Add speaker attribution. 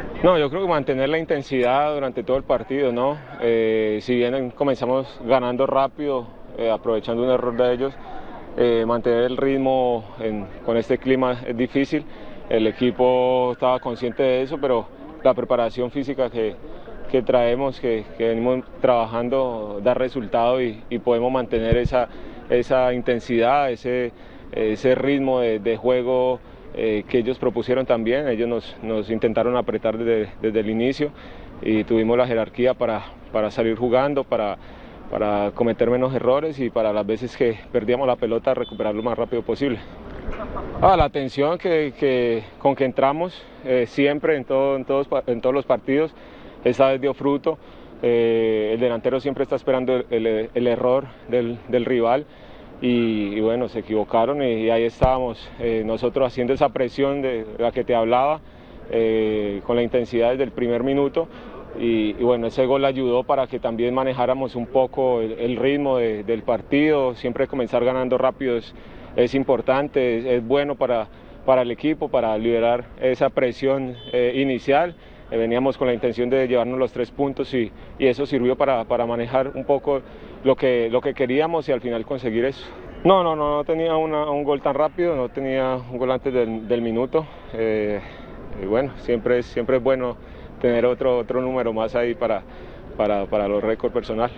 Speaker 1: No, yo creo que mantener la intensidad durante todo el partido, ¿no? Si bien comenzamos ganando rápido, aprovechando un error de ellos, mantener el ritmo con este clima es difícil. El equipo estaba consciente de eso, pero la preparación física que traemos, que venimos trabajando, da resultado y podemos mantener esa intensidad, ese ritmo de juego que ellos propusieron también. Ellos nos intentaron apretar desde el inicio y tuvimos la jerarquía para salir jugando, para cometer menos errores y para las veces que perdíamos la pelota recuperar lo más rápido posible. La atención con que entramos siempre en todos los partidos, esta vez dio fruto. El delantero siempre está esperando el error del rival y bueno, se equivocaron y ahí estábamos nosotros haciendo esa presión de la que te hablaba con la intensidad desde el primer minuto y bueno, ese gol ayudó para que también manejáramos un poco el ritmo del partido. Siempre comenzar ganando rápido es importante, es bueno para el equipo, para liberar esa presión inicial. Veníamos con la intención de llevarnos los 3 puntos y eso sirvió para manejar un poco lo que queríamos y al final conseguir eso. No tenía un gol tan rápido, no tenía un gol antes del minuto. Y bueno, siempre es bueno tener otro número más ahí para los récords personales.